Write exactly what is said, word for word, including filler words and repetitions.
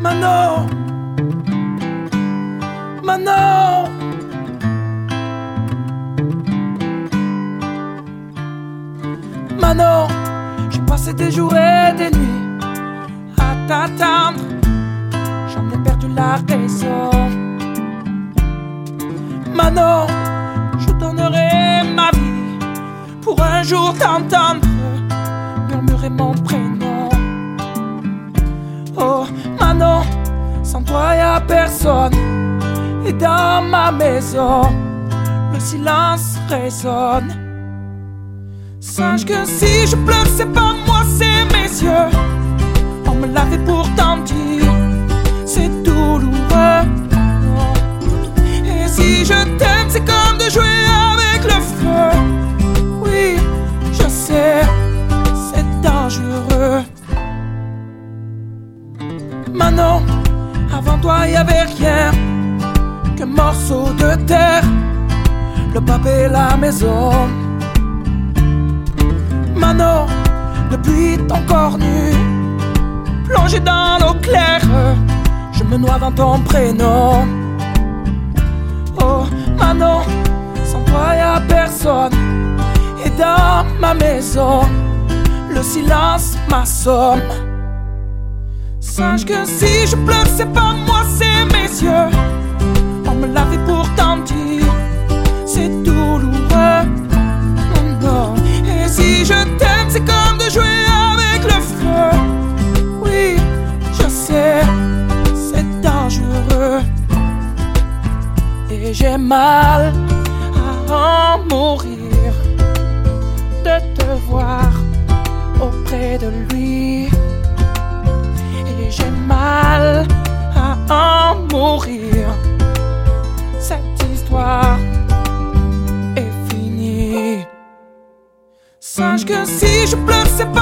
Manon, Manon, Manon, j'ai passé des jours et des nuits à t'attendre. J'en ai perdu la raison. Manon, je donnerai ma vie pour un jour t'entendre murmurer mon prénom. Oh Manon, sans toi y'a personne. Et dans ma maison, le silence résonne. Sache que si je pleure, c'est pas moi, c'est mes yeux. On me l'avait pourtant dit, c'est douloureux. Et si je t'aime, c'est comme de jouer avec le feu. Oui, je sais, c'est dangereux. Manon, avant toi y'avait rien qu'un morceau de terre, le papier et la maison. Manon, depuis ton corps nu, plongé dans l'eau claire, je me noie dans ton prénom. Oh Manon, sans toi y'a personne. Et dans ma maison, le silence m'assomme. Sache que si je pleure, c'est pas moi, c'est mes yeux. On me l'avait pourtant dit, c'est douloureux. Oh non. Et si je t'aime, c'est comme de jouer avec le feu. Oui, je sais, c'est dangereux. Et j'ai mal à en mourir de te voir auprès de lui. Et j'ai mal à en mourir. Cette histoire est finie. Sache que si je pleure, c'est pas